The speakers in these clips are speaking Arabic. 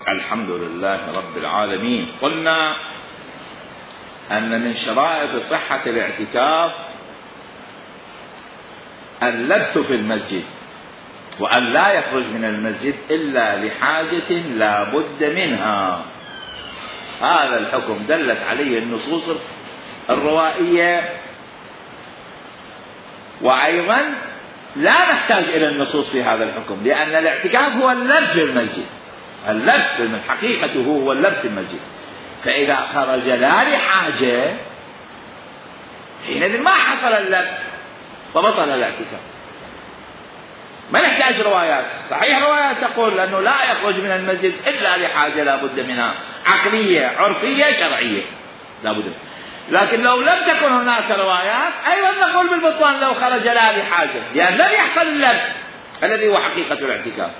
الحمد لله رب العالمين. قلنا أن من شرائط صحة الاعتكاف اللبث في المسجد، وأن لا يخرج من المسجد إلا لحاجة لا بد منها. هذا الحكم دلت عليه النصوص الروائية، وأيضا لا نحتاج إلى النصوص في هذا الحكم، لأن الاعتكاف هو اللبث في المسجد، اللبث من حقيقته هو اللبث في المسجد. فإذا خرج لا لحاجة حينئذ ما حصل اللبث فبطل الاعتكاف. ما نحتاج روايات، صحيح روايات تقول أنه لا يخرج من المسجد إلا لحاجة لا بد منها، عقلية عرفية شرعية لا بد، لكن لو لم تكن هناك روايات أيضا نقول بالبطلان لو خرج لا لحاجة، لأن لم يحصل اللبث الذي هو حقيقة الاعتكاف.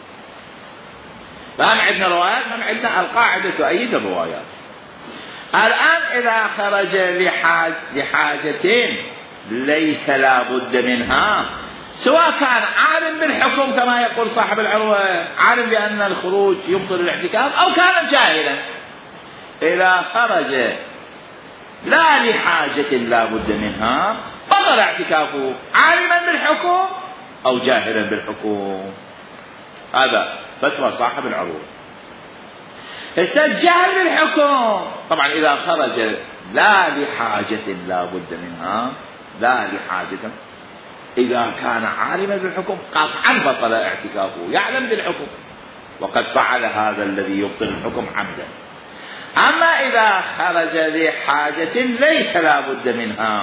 فهم عندنا روايات، هم عندنا القاعدة تؤيد الروايات. الآن إذا خرج لحاجتين ليس لا بد منها، سواء كان عالم بالحكم كما يقول صاحب العروة، عالم بأن الخروج يبطل الاعتكاف، أو كان جاهلا، إذا خرج لا لحاجة لا بد منها بطل اعتكافه، عالما بالحكم أو جاهلا بالحكم. هذا فتوى صاحب العروة. الجهل بالحكم طبعا إذا خرج لا لحاجة لا بد منها، لا لحاجة، إذا كان عالما بالحكم قطعا بطل اعتكافه، يعلم بالحكم وقد فعل هذا الذي يبطل الحكم عمدا. أما إذا خرج لحاجة ليس لا بد منها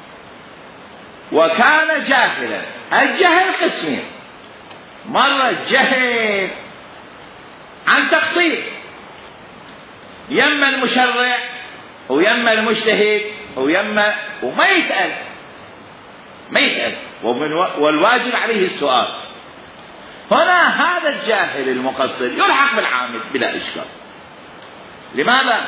وكان جاهلا، الجهل قسمين، مرة جهل عن تقصير، يما المشرع ويما المجتهد وما يسأل، والواجب عليه السؤال. هنا هذا الجاهل المقصر يلحق بالعامل بلا إشكال. لماذا؟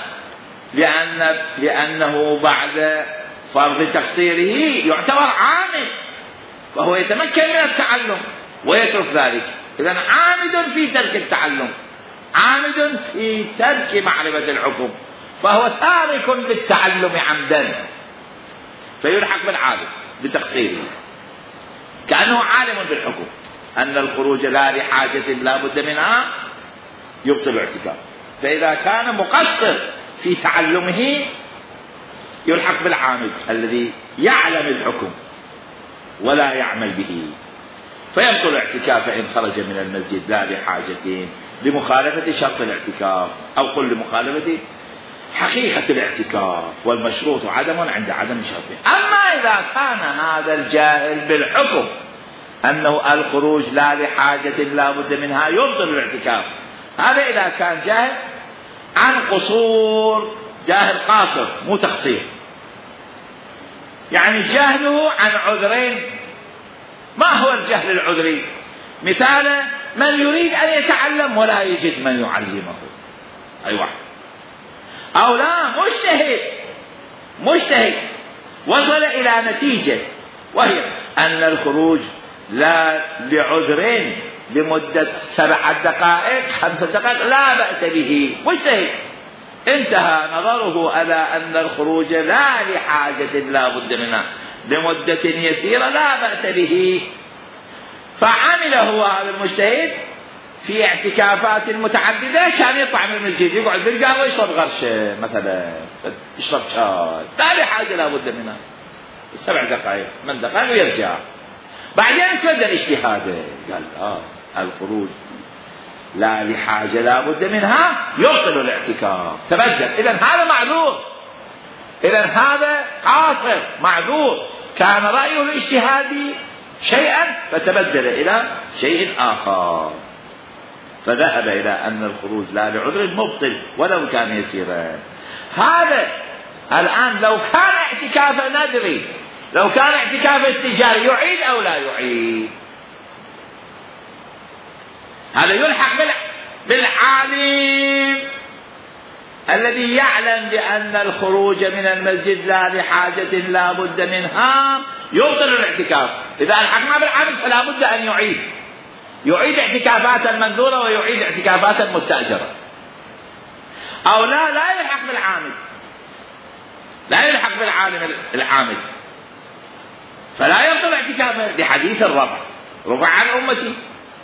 لأنه بعد فرض تقصيره يعتبر عامل، فهو يتمكن من التعلم ويترك ذلك. إذن عامد في ترك التعلم، عامد في ترك معرفة الحكم، فهو تارك للتعلم عمدا، فيلحق بالعالم بتقصيره كأنه عالم بالحكم أن الخروج لا لحاجة لا بد منها يبطل الاعتكاف. فإذا كان مقصر في تعلمه يلحق بالعامل الذي يعلم الحكم ولا يعمل به، فيبطل الاعتكاف إن خرج من المسجد لا لحاجة، لمخالفة شرط الاعتكاف، أو قل لمخالفة حقيقة الاعتكاف، والمشروط عدم عند عدم شرطه. أما إذا كان هذا الجاهل بالحكم أنه الخروج لا لحاجة لا بد منها يبطل الاعتكاف، هذا إذا كان جاهل عن قصور، جاهل قاصر مو تقصير، يعني جهله عن عذرين. ما هو الجهل العذري؟ مثال من يريد أن يتعلم ولا يجد من يعلمه، أي واحد، أو لا مجتهد وصل إلى نتيجة، وهي أن الخروج لا لعذرين لمدة 7 دقائق 5 دقائق لا بأس به، مجتهد انتهى نظره على أن الخروج لا لحاجة لا بد منها لمدة يسيرة لا بأس به، فعمله هذا المجتهد في اعتكافات متعددة. كان يطلع من المسجد يقعد بالقهوة ويشرب غرشة مثلا، يشرب شاي، لا لحاجة لا بد منها 7 دقائق 8 دقائق ويرجع. بعدين تبدل اجتهاده، قال الخروج لا لحاجة لا بد منها يبطل الاعتكاف، تبدل. إذن هذا معذور، إذن هذا قاصر معذور، كان رأيه الاجتهادي شيئا فتبدل إلى شيء آخر، فذهب إلى أن الخروج لا لعذر مبطل ولو كان يسيرا. هذا الآن لو كان اعتكاف نادري، لو كان اعتكاف استجاري يعيد أو لا يعيد؟ هذا يلحق بالعالم الذي يعلم بأن الخروج من المسجد لا لحاجة لا بد منها يبطل الاعتكاف. إذا الحقنا بالعالم فلا بد أن يعيد اعتكافات المنذورة ويعيد اعتكافات المستأجرة. أو لا يلحق بالعامد، لا يلحق بالعالم العامد، فلا يبطل اعتكافه لحديث الرفع، رفع عن أمتي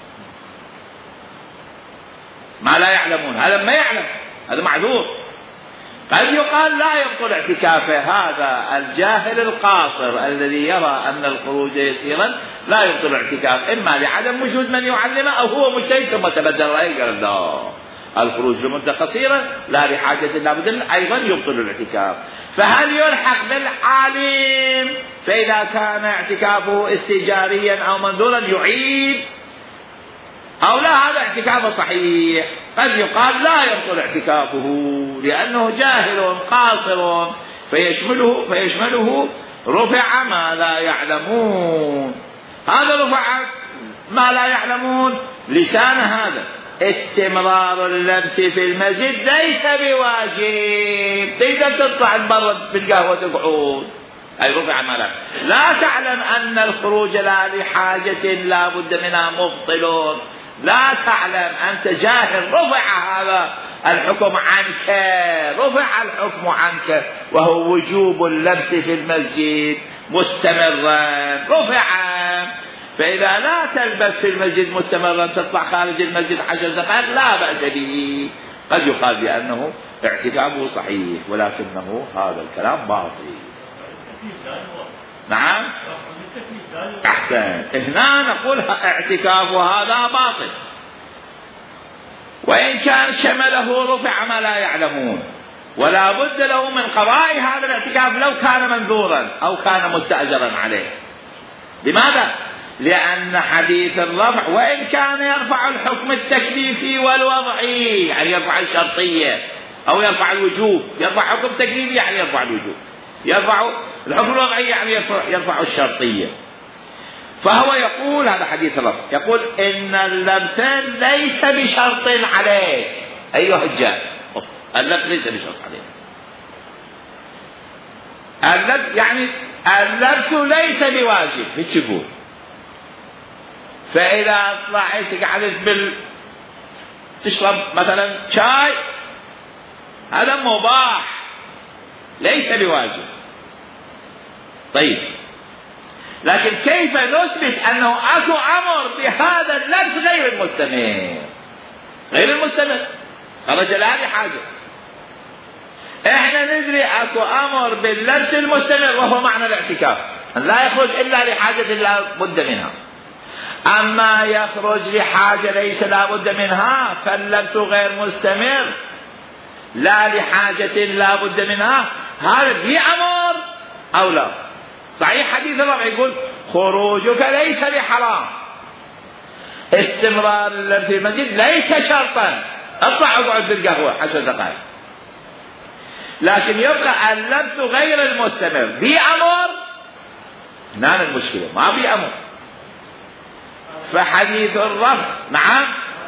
ما لا يعلمون، هذا ما يعلم، هذا معذور. قد يقال لا يبطل اعتكافه هذا الجاهل القاصر الذي يرى أن الخروج يسيرا لا يبطل اعتكافه، إما لعدم وجود من يعلمه أو هو مجتهد ثم تبدل رأيه قال لا الخروج لمدة قصيرة لا لحاجة لا بد أيضا يبطل الاعتكاف. فهل يلحق بالعالم فإذا كان اعتكافه استئجاريا أو منذورا يعيد أو لا؟ هذا اعتكافه صحيح. قد يقال لا يبطل اعتكافه لأنه جاهل قاصر فيشمله رفع ما لا يعلمون. هذا رفع ما لا يعلمون لسان هذا. استمرار اللبس في المسجد ليس بواجب، تقدر تطلع برا بالقهوة تقعد، أي رفع ما لا تعلم أن الخروج لا لحاجة لا بد منها مبطل، لا تعلم، أنت جاهل، رفع هذا الحكم عنك، رفع الحكم عنك وهو وجوب اللبس في المسجد مستمرا رفع. فإذا لا تلبس في المسجد مستمرا تطلع خارج المسجد 10 دقائق لا بأس به. قد يقال بأنه اعتكافه صحيح ولكنه هذا الكلام باطل. نعم أحسن، هنا نقول اعتكافه هذا باطل وإن كان شمله رفع ما لا يعلمون، ولا بد له من قضاء هذا الاعتكاف لو كان منذورا أو كان مستأجرا عليه. لماذا؟ لأن حديث الرفع وإن كان يرفع الحكم التكليفي والوضعي، يعني يرفع الشرطية أو يرفع الوجوب، يرفع حكم تكليفي يعني يرفع الوجوب، يرفع الحكم الوضعي يعني يرفع الشرطية. فهو يقول هذا حديث الرفع يقول إن اللبس ليس بشرط عليك أيها الجاهل، اللبس ليس بشرط عليك. اللبس يعني اللبس ليس بواجب في الشكور. فإذا طلعت قعدت تشرب مثلا شاي هذا مباح ليس بواجب. طيب لكن كيف نثبت أنه أكو أمر بهذا اللبس غير المستمر؟ غير المستمر خرج لا لحاجة. احنا ندري أكو أمر باللبس المستمر وهو معنى الاعتكاف، أن لا يخرج إلا لحاجة لا بد منها. أما يخرج لحاجة ليس لا بد منها فاللبس غير مستمر لا لحاجة لا بد منها، هذا بأمر أو لا. صحيح حديث الرفع يقول خروجك ليس بحرام، استمرار اللبس في المسجد ليس شرطا، اطلع اقعد بالقهوة 10 دقائق. لكن يبقى اللبس غير المستمر بأمر، هنا المشكلة ما بأمر. فحديث الرفع نعم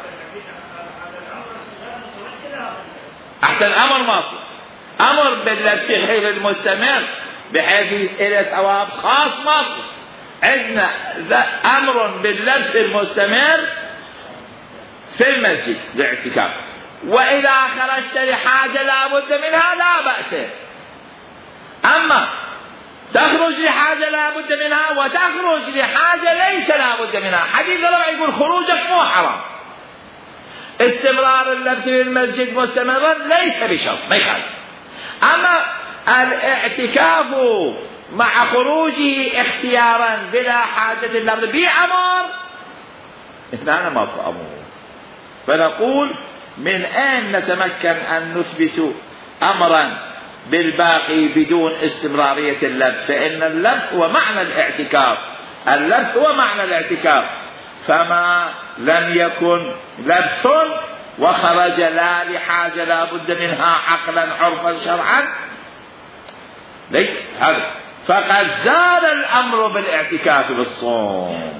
أحسن أمر ماكو، أمر باللبس غير المستمر بحيث إلى ثواب خاص ماكو. عندنا أمر باللبس المستمر في المسجد بالاعتكاف، وإذا خرجت لحاجة لا بد منها لا بأس. أما تخرج لحاجة لا بد منها وتخرج لحاجة ليس لا بد منها، حديث الرفع يقول خروجك مو حرام، استمرار اللبس في المسجد مستمرا ليس بشرط ما يخالف. أما الاعتكاف مع خروجه اختيارا بلا حاجة لا بد بأمر، هنا ما في أمر. فنقول من أين نتمكن أن نثبت أمرا بالباقي بدون استمرارية اللبس؟ فإن اللبس هو معنى الاعتكاف، اللبس هو معنى الاعتكاف. فما لم يكن لبس وخرج لا لحاجة لا بد منها عقلا عرفا شرعا ليس هذا، فقد زال الأمر بالاعتكاف بالصوم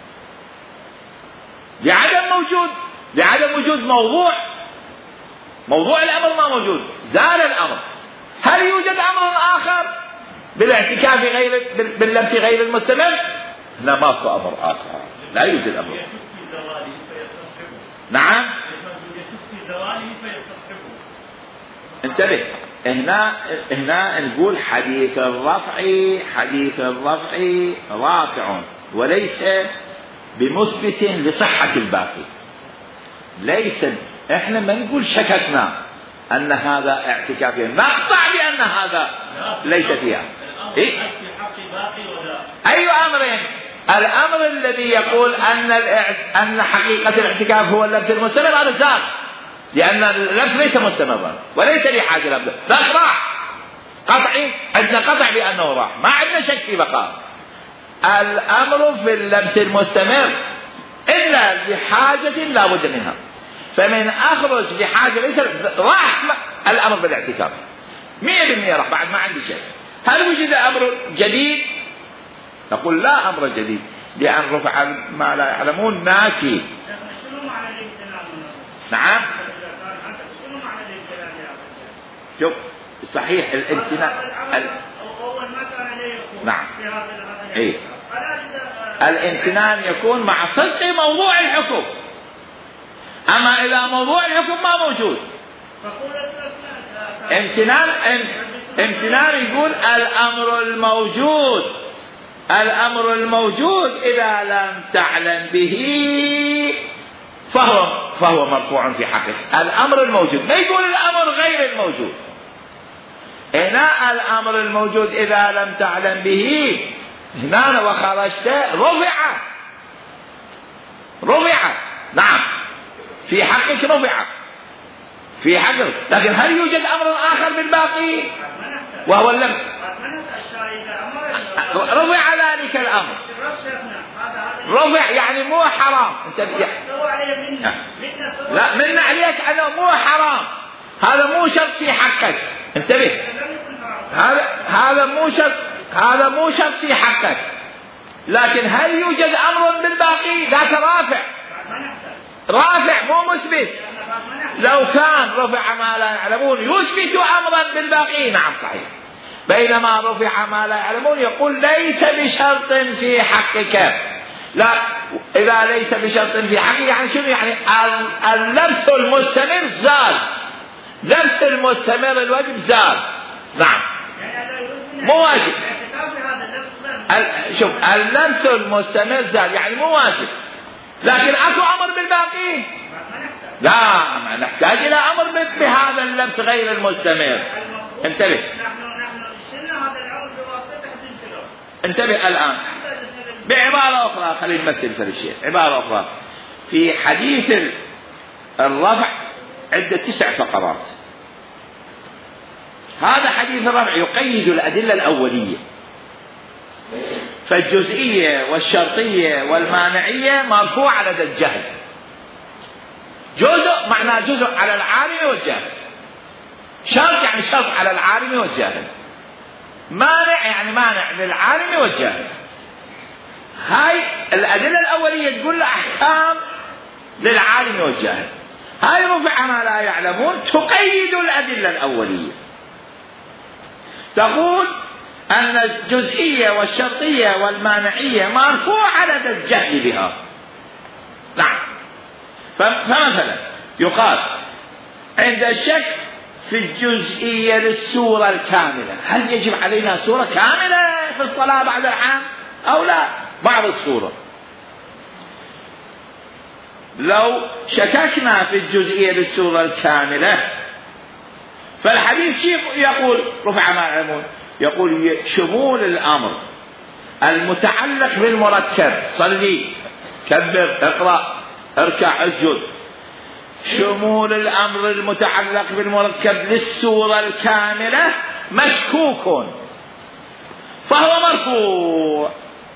لعدم وجود موضوع الأمر ما موجود، زال الأمر. هل يوجد أمر آخر بالاعتكاف باللبس غير المستمر؟ لا ماكو أمر آخر، لا يوجد أمر. نعم انتبه، هنا نقول حديث الرفع رافع وليس بمثبت لصحة الباقي. ليس احنا ما نقول شككنا ان هذا اعتكافي، نقطع بان هذا ليس فيها. إيه؟ اي امرين؟ الامر الذي يقول ان حقيقة الاعتكاف هو اللبس المستمر هذا زاد، لان اللبس ليس مستمرا وليس لحاجة لبس، بس راح قطعي، عندنا قطع بانه راح، ما عندنا شك في بقاء. الامر في اللبس المستمر الا بحاجة لا بد منها، فمن أخرج بحاجة ليس راح الأمر بالاعتكاف 100% راح، بعد ما عندي شيء. هل وجد أمر جديد؟ نقول لا أمر جديد، لأن رفع ما لا يعلمون نافي. نعم، شوف صحيح الامتناع نعم إيه؟ الامتنان يكون مع صدق موضوع الحكم، أما إذا موضوع الحكم ما موجود امتنان يقول الأمر الموجود إذا لم تعلم به فهو مرفوع في حقه. الأمر الموجود، ما يقول الأمر غير الموجود. هنا الأمر الموجود إذا لم تعلم به، هنا وخرجت رفع نعم في حقك رفع في حقك، لكن هل يوجد أمر آخر بالباقي وهو اللم رفع ذلك الأمر؟ رفع يعني مو حرام. لا، من عليك أنه مو حرام، هذا مو شرط في حقك. انتبه، هذا مو شرط في حقك، لكن هل يوجد أمر بالباقي؟ ذاك رافع مو مثبت. لو كان رفع ما لا يعلمون يثبت أمرا بالباقي نعم صحيح، بينما رفع ما لا يعلمون يقول ليس بشرط في حقك. لا، إذا ليس بشرط في حقك يعني شنو؟ يعني اللبس المستمر زال، لبس المستمر الواجب زال نعم، مو واجب. شوف، اللبس المستمر زال يعني مو واجب، لكن اكو امر بالباقي لا، ما نحتاج الى امر بهذا اللبس غير المستمر. انتبه الان بعبارة اخرى، خلينا نمثل في الشيء. عبارة اخرى في حديث الرفع عدة 9 فقرات. هذا حديث الرفع يقيد الأدلة الأولية، فالجزئية والشرطية والمانعية مرفوع لدى الجهل. جزء معناه جزء على العالم والجاهل، شرط يعني شرط على العالم والجاهل، مانع يعني مانع للعالم والجاهل. هاي الأدلة الأولية تقول أحكام للعالم والجاهل، هاي رفع ما لا يعلمون تقيد الأدلة الأولية، تقول أن الجزئية والشرطية والمانعية مرفوعة لدى الجهل بها. نعم، فمثلا يقال عند الشك في الجزئية للسورة الكاملة، هل يجب علينا سورة كاملة في الصلاة بعد العام أو لا؟ بعض السورة. لو شككنا في الجزئية للسورة الكاملة فالحديث يقول رفع ما يعلمون، يقول شمول الأمر المتعلق بالمركب، صلي كبر اقرأ اركع اسجد، شمول الأمر المتعلق بالمركب للسورة الكاملة مشكوك فهو مرفوع.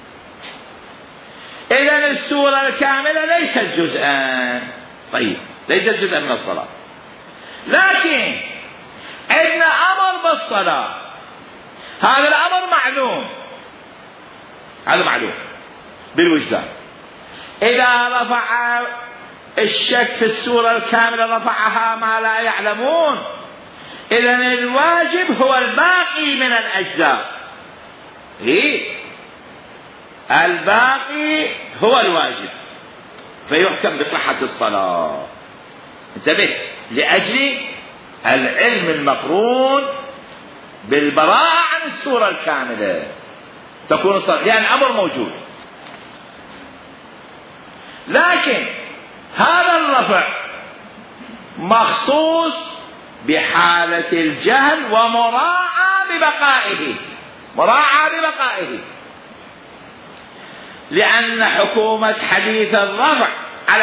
إذن السورة الكاملة ليست جزءا، طيب ليست جزءا من الصلاة، لكن عندنا أمر بالصلاة، هذا الأمر معلوم، هذا معلوم بالوجدان. إذا رفع الشك في السورة الكاملة رفعها ما لا يعلمون، إذن الواجب هو الباقي من الأجزاء. الباقي هو الواجب فيحكم بصحة الصلاة. انتبه، لأجل العلم المقرون بالبراءة عن الصورة الكاملة تكون الصلاة، لأن الأمر موجود. لكن هذا الرفع مخصوص بحالة الجهل ومراعاة ببقائه، لأن حكومة حديث الرفع على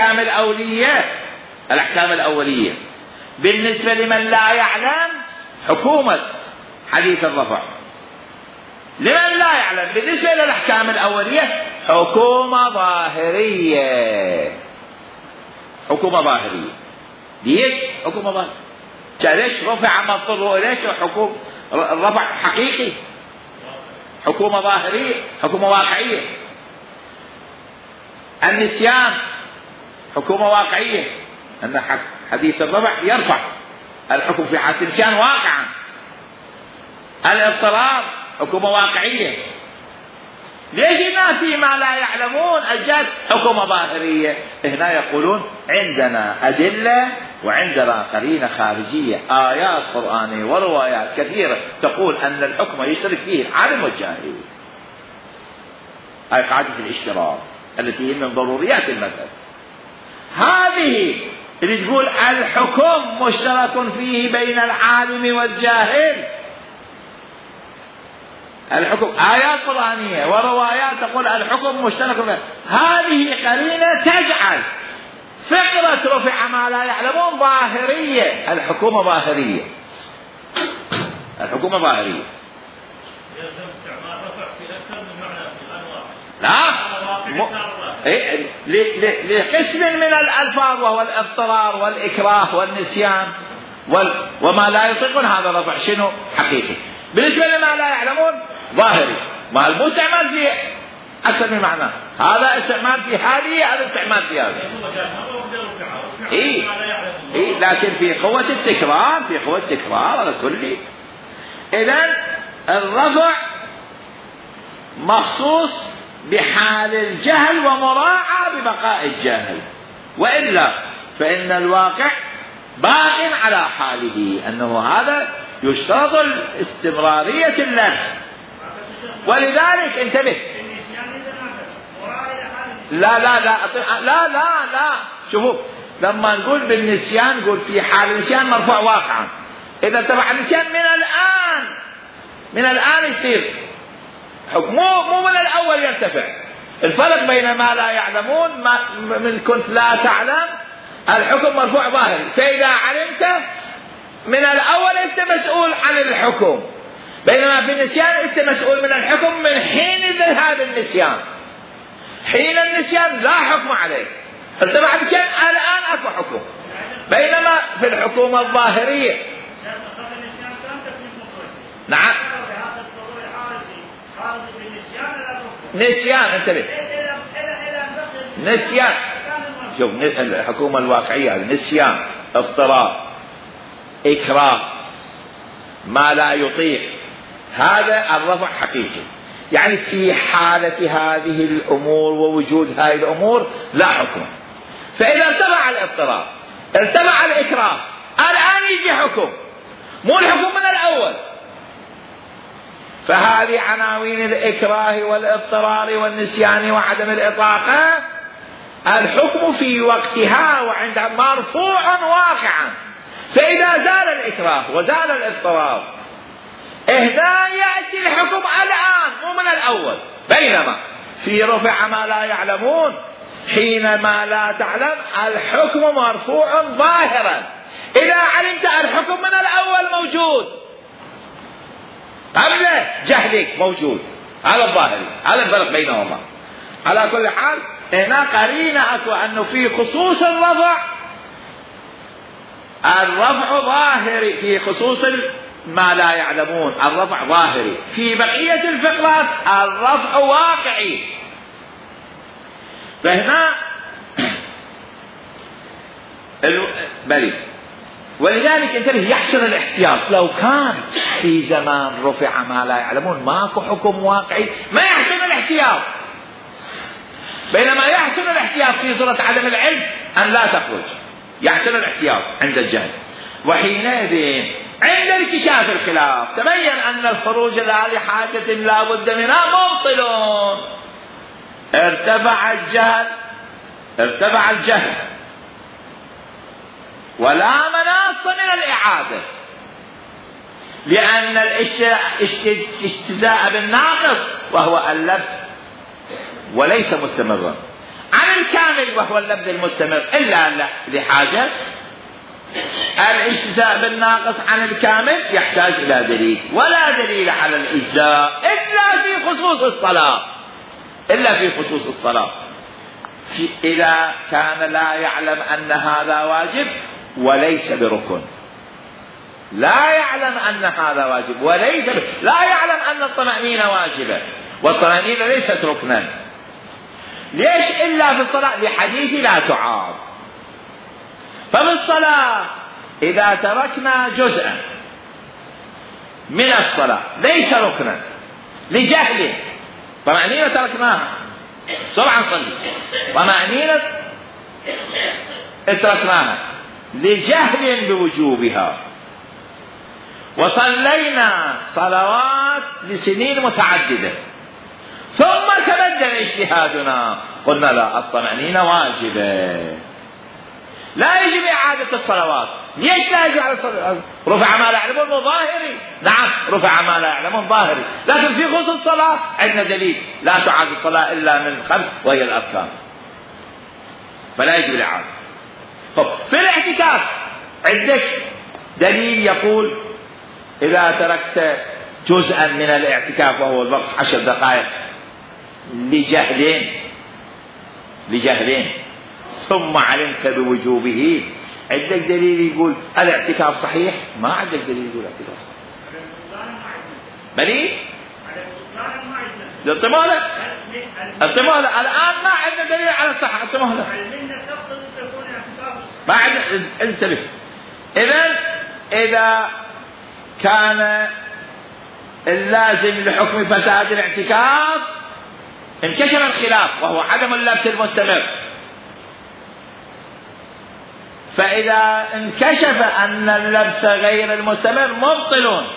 الأحكام الأولية بالنسبة لمن لا يعلم حكومة حديث الرفع، لمن لا يعلم بالنسبة للأحكام الأولية حكومة ظاهرية. ليش حكومة ظاهرية؟ ليش رفع مضطر ليش حكومة الرفع حقيقي؟ حكومة ظاهرية، حكومة واقعية. النسيان حكومة واقعية، أن حديث الرفع يرفع الحكم في حالة النسيان واقعا. الاضطرار حكومة واقعية. ليش هنا فيما لا يعلمون الجهل حكومة ظاهرية؟ هنا يقولون عندنا أدلة وعندنا قرينة خارجية، آيات قرآنية وروايات كثيرة تقول أن الحكم يشترك فيه العالم والجاهل. هذه قاعدة الاشتراك التي هي من ضروريات المذهب. هذه اللي تقول الحكم مشترك فيه بين العالم والجاهل، الحكم آيات قرآنية وروايات تقول الحكم مشترك فيه، هذه قرينة تجعل فكرة رفع ما لا يعلمون ظاهرية. الحكومة ظاهرية. لا لقسم من الألفاظ وهو الاضطرار والإكراه والنسيان وما لا يطيقون هذا الرفع شنو حقيقي. بالنسبة لما لا يعلمون ظاهري، ما المستعمل في أكثر من معنى، هذا استعمال في هذه، هذا استعمال في هذه. لكن في قوة التكرار على كل. إذن الرفع مخصوص بحال الجهل ومراعاة ببقاء الجاهل، وإلا فإن الواقع باق على حاله، أنه هذا يشترط الاستمرارية اللفظ. ولذلك انتبه، لا شوفوا، لما نقول بالنسيان نقول في حال النسيان مرفوع واقعا. إذا تبع النسيان من الآن يصير حكم، مو من الأول يرتفع. الفرق بين ما لا يعلمون من كنت لا تعلم الحكم مرفوع ظاهر، فإذا علمت من الأول أنت مسؤول عن الحكم، بينما في النسيان أنت مسؤول من الحكم من حين ذهاب النسيان. حين النسيان لا حكم عليك، ارتفع النسيان الآن أكو حكم. بينما في الحكومة الظاهرية نعم نسيان، انتبه، نسيان. شوف الحكومة الواقعية هذه نسيان، اضطرار، إكراه، ما لا يطيق، هذا الرفع حقيقي. يعني في حالة هذه الأمور ووجود هذه الأمور لا حكم. فإذا ارتفع الاضطرار، ارتفع الإكراه، الآن يجي حكم، مو الحكم من الأول. فهذه عناوين الإكراه والاضطرار والنسيان وعدم الإطاقة، الحكم في وقتها وعندها مرفوع واقعا. فإذا زال الإكراه وزال الاضطرار، هنا يأتي الحكم الآن مو من الأول. بينما في رفع ما لا يعلمون حينما لا تعلم الحكم مرفوع ظاهرا. إذا علمت الحكم من الأول موجود قبل جهلك موجود، هذا الظاهر، هذا الفرق بينهما. على كل حال هنا قرينة أكو أنه في خصوص الرفع ظاهري، في خصوص ما لا يعلمون الرفع ظاهري، في بقية الفقرات الرفع واقعي. فهنا بلي، ولذلك انتبه يحسن الاحتياط. لو كان في زمان رفع ما لا يعلمون ماكو حكم واقعي ما يحسن الاحتياط، بينما يحسن الاحتياط في صورة عدم العلم أن لا تخرج. يحسن الاحتياط عند الجهل، وحينئذ عند انكشاف الخلاف تبين أن الخروج لحاجة لا بد منها مبطل. ارتفع الجهل ولا مناص من الإعادة، لأن الاجتزاء بالناقص وهو اللبس وليس مستمرا عن الكامل وهو اللبس المستمر إلا لحاجة. الاجتزاء بالناقص عن الكامل يحتاج إلى دليل، ولا دليل على الإجزاء إلا في خصوص الصلاة، إذا كان لا يعلم أن هذا واجب وليس بركن، لا يعلم أن هذا واجب وليس لا يعلم أن الطمأنينة واجبة والطمأنينة ليست ركنا. ليش إلا في الصلاة؟ لحديث لا تعاض. ففي الصلاة إذا تركنا جزءا من الصلاة ليس ركنا لجهل، طمأنينة تركناها طبعا صلي، طمأنينة تركناها لجهل بوجوبها، وصلينا صلوات لسنين متعددة ثم تبدل اجتهادنا قلنا لا، الطمأنينة واجبة لا يجب إعادة الصلوات. ليش لا يجب إعادة الصلوات؟ رفع ما لا يعلمون ظاهري، نعم رفع ما لا يعلمون ظاهري، لكن في خصوص الصلاة عندنا دليل لا تعاد الصلاة إلا من 5 وهي الأركان، فلا يجب الإعادة. في الاعتكاف عندك دليل يقول إذا تركت جزءا من الاعتكاف وهو الوقت 10 دقائق لجهلين ثم علمت بوجوبه، عندك دليل يقول الاعتكاف صحيح؟ ما عندك دليل يقول الاعتكاف صحيح. بني الطمالة الآن ما عندنا دليل على الصحة. الطمالة ما عندنا. انتبه، إذا كان اللازم لحكم فساد الاعتكاف انكشف الخلاف وهو عدم اللبس المستمر، فإذا انكشف أن اللبس غير المستمر مبطل،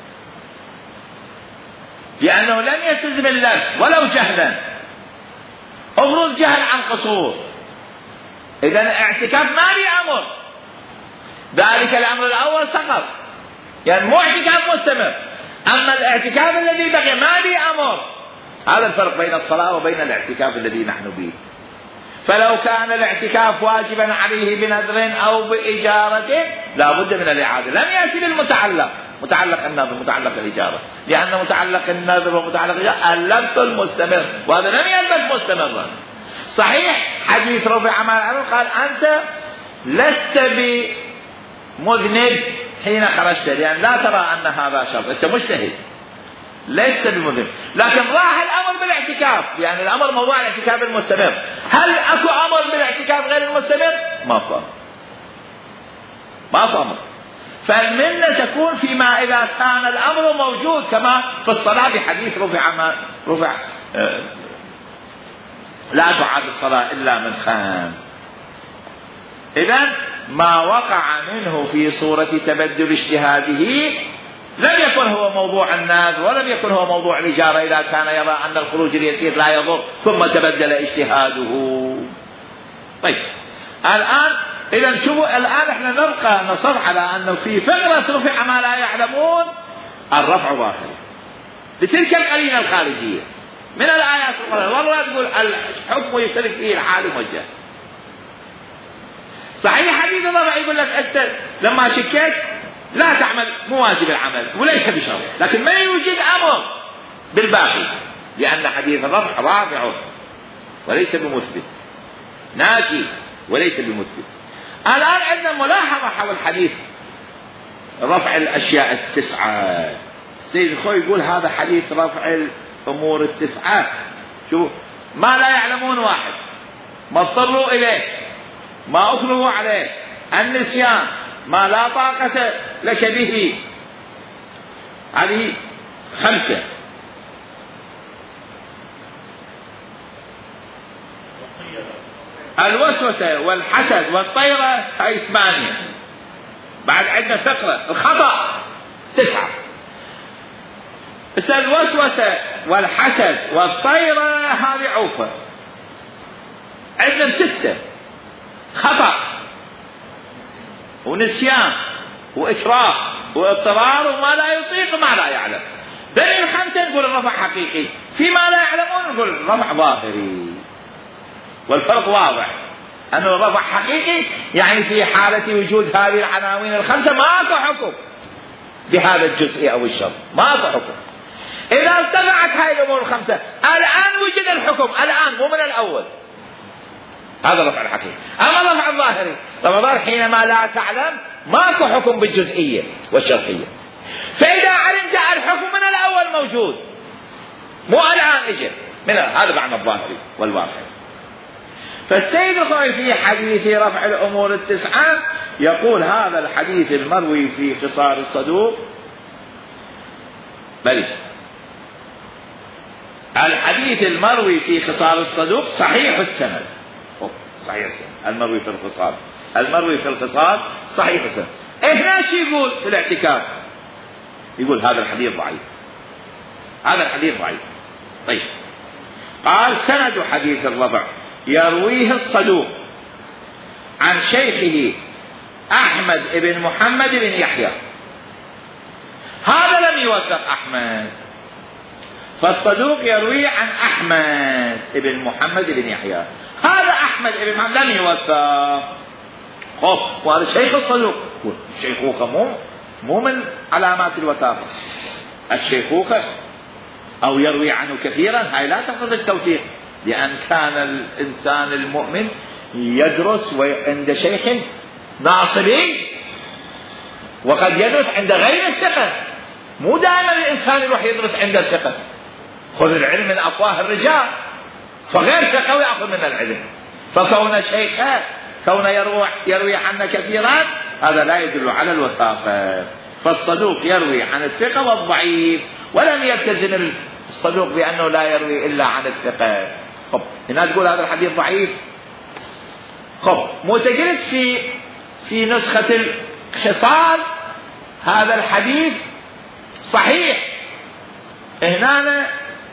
لأنه لم يستلزم اللبس ولو جهلا، افرض جهل عن قصور، إذا الاعتكاف ما بأمر، ذلك الأمر الأول سقط، يعني مو اعتكاف مستمر. أما الاعتكاف الذي بقي ما بأمر، هذا الفرق بين الصلاة وبين الاعتكاف الذي نحن به. فلو كان الاعتكاف واجبا عليه بنذر أو بإجارة لا بد من الإعادة. لم يأتي بالمتعلق، متعلق النذر متعلق الإجارة، لأن متعلق النذر ومتعلق الإجارة اللبس المستمر، وهذا لم يلبس مستمرا. صحيح حديث رفع ما العلم قال أنت لست بمذنب حين خرجت، لأن لا ترى أن هذا شرط، أنت مجتهد ليس بمذنب، لكن راح الأمر بالاعتكاف، يعني الأمر موضوع الاعتكاف المستمر. هل أكو أمر بالاعتكاف غير المستمر؟ ما في أمر. فالمنة تكون فيما إذا كان الأمر موجود، كما في الصلاة بحديث رفع لا تعاد الصلاة إلا من 5. إذن ما وقع منه في صورة تبدل اجتهاده لم يكن هو موضوع النذر ولم يكن هو موضوع الإجارة، إذا كان يرى أن الخروج اليسير لا يضر ثم تبدل اجتهاده. طيب الآن إذا شوفوا، الآن احنا نبقى نصر على أنه في فقرة رفع ما لا يعلمون الرفع ظاهر لتلك القرينة الخارجية من الآيات القرآن، والله تقول الحكم يختلف فيه الحال والجهل. صحيح حديث الرفع يقول لك أنت لما شكيت لا تعمل، مو واجب العمل وليس بشرط، لكن ما يوجد أمر بالباقي، لأن حديث الرفع رافع وليس بمثبت، ناجي وليس بمثبت. الآن عندنا ملاحظة حول حديث رفع الأشياء 9. سيد الخوي يقول هذا حديث رفع الأمور 9. شوف، ما لا يعلمون 1، ما اضطروا إليه، ما أكرهوا عليه، النسيان، ما لا طاقة لك به، هذه 5. الوسوسة والحسد والطيرة هي 8. بعد عندنا فقرة الخطأ 9. بس الوسوسة والحسد والطيرة هذه عوفة. عندنا 6: خطأ ونسيان وإكراه واضطرار وما لا يطيق وما لا يعلم. بين 5 نقول الرفع حقيقي، فيما لا يعلمون نقول الرفع ظاهري. والفرق واضح أنه الرفع حقيقي يعني في حالة وجود هذه العناوين 5 ماكو حكم بهذا الجزء أو الشرط، ماكو حكم. إذا ارتفعت هذه الأمور 5 الآن وجد الحكم، الآن مو من الأول. هذا الرفع الحقيقي. أما الرفع الظاهري، الرفع الظاهري حينما لا تعلم ماكو حكم بالجزئية والشرطية. فإذا علمت الحكم من الأول موجود، مو الآن اجى من هذا معنى الظاهري والواقع. فالسيد الخوئي في حديث رفع الأمور 9 يقول هذا الحديث المروي في خصال الصدوق الحديث المروي في خصال الصدوق صحيح السند. صحيح السند المروي في الخصال، المروي في الخصال صحيح السند. هنا شو يقول في الاعتكاف؟ يقول هذا الحديث ضعيف، هذا الحديث ضعيف. طيب قال سند حديث الرفع يرويه الصدوق عن شيخه أحمد بن محمد بن يحيى. هذا لم يوثق أحمد، فالصدوق يروي عن أحمد بن محمد بن يحيى. هذا أحمد بن محمد لم يوثق. وهذا شيخ الصدوق. الشيخوخة مو من علامات الوثاقة. الشيخوخة أو يروي عنه كثيرا هاي لا تقصد التوثيق، لأن كان الإنسان المؤمن يدرس عند شيخ ناصبي وقد يدرس عند غير الثقة. مو دائما الإنسان يروح يدرس عند الثقة. خذ العلم من أفواه الرجال، فغير ثقة يأخذ من العلم. فكون شيخا كون يروي عنا كثيرا هذا لا يدل على الوثاقة. فالصدوق يروي عن الثقة والضعيف، ولم يلتزم الصدوق بأنه لا يروي إلا عن الثقة. هنا تقول هذا الحديث ضعيف. معتقد في نسخة الخصال هذا الحديث صحيح. هنا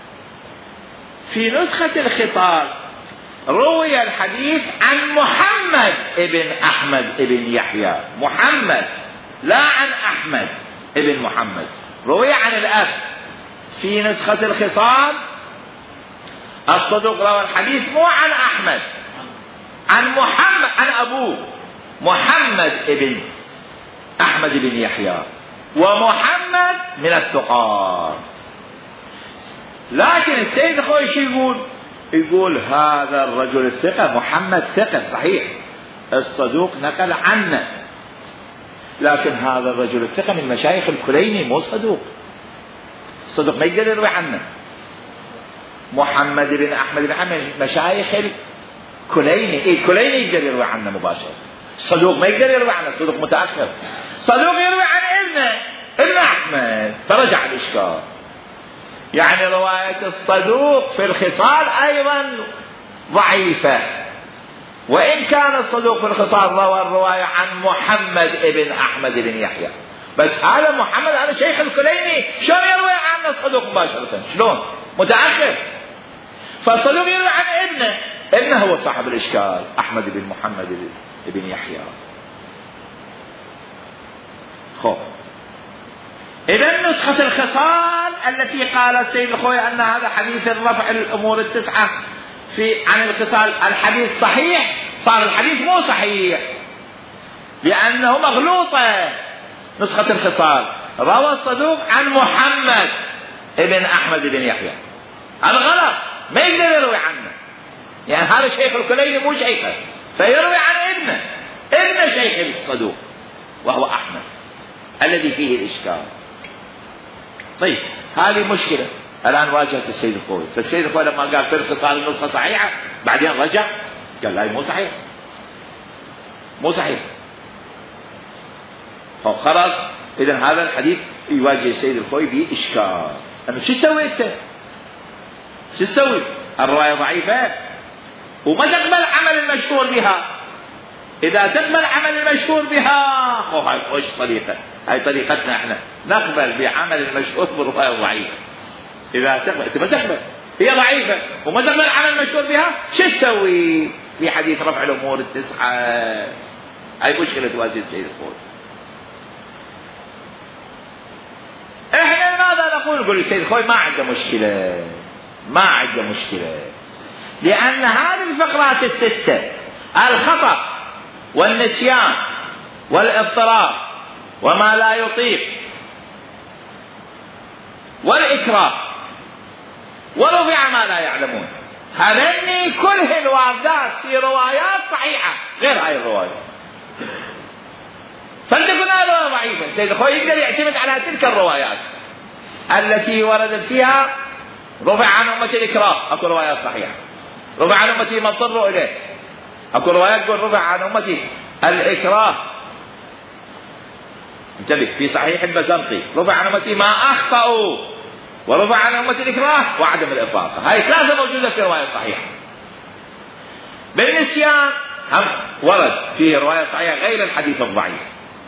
في نسخة الخصال روي الحديث عن محمد ابن أحمد ابن يحيى، محمد لا عن أحمد ابن محمد، روي عن الأب. في نسخة الخصال الصدوق روى الحديث مو عن أحمد، عن محمد، عن أبوه محمد ابن أحمد بن يحيى، ومحمد من الثقات. لكن السيد الخوئي شو يقول هذا الرجل الثقة محمد ثقة صحيح، الصدوق نقل عنه، لكن هذا الرجل الثقة من مشايخ الكليني مو صدوق. الصدوق ما يقدر يروي عنه. محمد بن أحمد بن أحمد مشايخ الكليني، الكليني يقدر يروي عنه مباشرة. الصدوق ما يقدر يروي عنه، الصدوق متأخر. صدوق يروي عن ابن أحمد، فرجع الإشكال. يعني رواية الصدوق في الخصال أيضا ضعيفة، وإن كان الصدوق في الخصال روى الرواية عن محمد ابن أحمد بن يحيى، بس هذا محمد هذا شيخ الكليني، شلون يروي عنه الصدوق مباشرة؟ شلون؟ متأخر. فالصدوق يروي عن ابنه هو صاحب الإشكال، أحمد بن محمد بن يحيى. إذا نسخة الخصال التي قال السيد الخوئي أن هذا حديث الرفع الأمور 9 عن الخصال الحديث صحيح، صار الحديث مو صحيح لأنه مغلوطة. نسخة الخصال روى الصدوق عن محمد ابن أحمد بن يحيى، الغلط ما يقدر يروي عنه، يعني هذا شيخ الكليني مو شيخه، فيروي عن ابن شيخ الصدوق وهو أحمد الذي فيه الإشكال. طيب هذه مشكلة الآن واجهت السيد الخوئي. فالسيد الخوئي لما قال في الخصال النسخة صحيحة بعدين رجع قال لا مو صحيح، مو صحيح. خلاص إذن هذا الحديث يواجه السيد الخوئي بإشكال. أنه شو تسوي أنت؟ شو تسوي؟ الرواية ضعيفة وما تقبل عمل المشهور بها، إذا تقبل عمل المشهور بها، هاي وش طريقة؟ هاي طريقتنا احنا نقبل بعمل المشهور بالرواية الضعيفة. إذا تقبل هي ضعيفة وما تقبل عمل المشهور بها، شو تسوي في حديث رفع الأمور التسعة؟ هاي مشكلة تواجه السيد الخوي. احنا ماذا نقول السيد الخوي ما عنده مشكلة، ما عنده مشكلة، لأن هذه الفقرات الستة، الخطأ والنسيان والاضطراب وما لا يطيق والإكراه ورفع ما لا يعلمون، هذين كلهن واردات في روايات صحيحة غير هاي الرواية. فلتكن هذه ضعيفة، السيد الخوي يقدر يعتمد على تلك الروايات التي وردت فيها رفع عن أمة الإكراه، أكو روايات صحيحة. رفع عن أمتي ما اضطروا إليه، أكو روايات تقول رفع عن أمتي الإكراه. انتبه، في صحيح البزنطي رفع عن أمتي ما أخطأوا، ورفع عن أمة الإكراه وعدم الإطلاق. هاي ثلاثة موجودة في رواية صحيحة. بالنسيان هم ورد فيه رواية صحيحة غير الحديث الضعيف.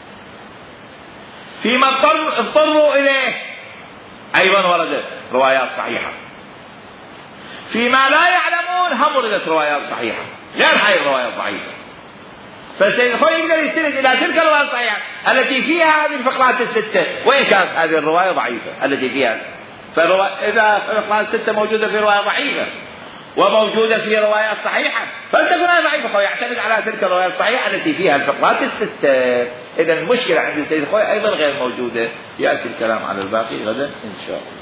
فيما اضطروا إليه أيضا وردت روايات صحيحة. فيما لا يعلمون هم وردت روايات صحيحة غير هاي الرواية الضعيفة. فالسيد الخوي يقدر يستند إلى تلك الرواية الصحيحة التي فيها هذه الفقرات الستة، وإن كانت هذه الرواية ضعيفة التي فيها. فإذا الفقرات الستة موجودة في رواية ضعيفة وموجودة في روايات صحيحة، فلتكن هذه ضعيفة، ويعتمد على تلك الرواية الصحيحة التي فيها الفقرات الستة. إذا المشكلة عند السيد الخوي أيضا غير موجودة. يأتي الكلام على الباقي غدا إن شاء الله.